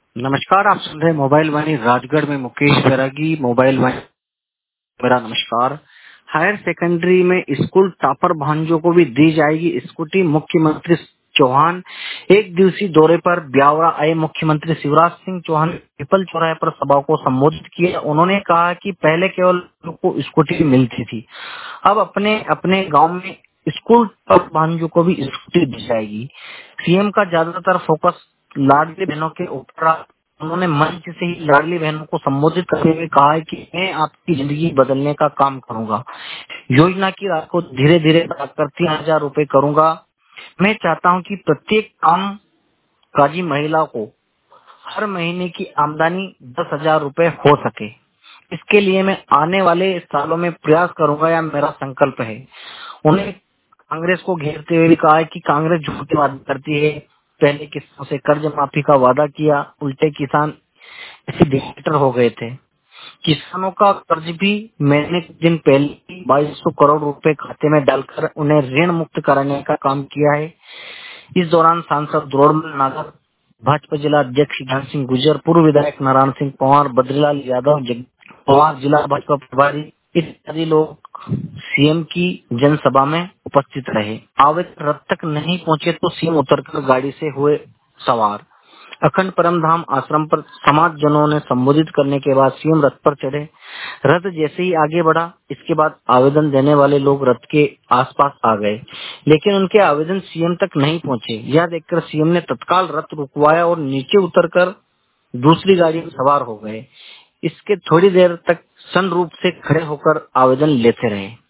नमस्कार, आप सुन रहे हैं मोबाइल वाणी राजगढ़ में मुकेश बैरागी। मोबाइल वाणी मेरा नमस्कार। हायर सेकेंडरी में स्कूल टॉपर भांजों को भी दी जाएगी स्कूटी। मुख्यमंत्री चौहान एक दिवसीय दौरे पर ब्यावरा आए मुख्यमंत्री शिवराज सिंह चौहान ने पीपल चौराहे पर सभा को संबोधित किया। उन्होंने कहा कि पहले केवल लोगों को स्कूटी मिलती थी, अब अपने अपने गांव में स्कूल टॉपर भांजों को भी स्कूटी दी जाएगी। सीएम का ज्यादातर फोकस लाडली बहनों के ऊपर रहा। उन्होंने मंच से ही लाडली बहनों को संबोधित करते हुए कहा है कि मैं आपकी जिंदगी बदलने का काम करूंगा। योजना की राशि को धीरे धीरे बढ़ाकर 3,000 रूपए करूंगा। मैं चाहता हूं कि प्रत्येक काम काजी महिला को हर महीने की आमदनी 10,000 रूपए हो सके। इसके लिए मैं आने वाले सालों में प्रयास करूंगा, यह मेरा संकल्प है। उन्हें कांग्रेस को घेरते हुए भी कहा है कि कांग्रेस झूठे वादे करती है। पहले किसानों से कर्ज माफी का वादा किया, उल्टे किसान ऐसे डिक्टेटर हो गए थे। किसानों का कर्ज भी मैंने कुछ दिन पहले 2200 करोड़ रुपए खाते में डालकर उन्हें ऋण मुक्त कराने का काम किया है। इस दौरान सांसद द्रोणमल नागर, भाजपा जिला अध्यक्ष ज्ञान सिंह गुर्जर, पूर्व विधायक नारायण सिंह पंवार, बद्रीलाल यादव, पंवार जिला भाजपा प्रभारी इत्यादि लोग सीएम की जनसभा में उपस्थित रहे। आवेदन रथ तक नहीं पहुंचे तो सीएम उतरकर गाड़ी से हुए सवार। अखंड परमधाम आश्रम पर समाज जनों ने संबोधित करने के बाद सीएम रथ पर चढ़े। रथ जैसे ही आगे बढ़ा, इसके बाद आवेदन देने वाले लोग रथ के आसपास आ गए, लेकिन उनके आवेदन सीएम तक नहीं पहुंचे। यह देखकर सीएम ने तत्काल रथ रुकवाया और नीचे उतरकर दूसरी गाड़ी में सवार हो गए। इसके थोड़ी देर तक सन रूप से खड़े होकर आवेदन लेते रहे।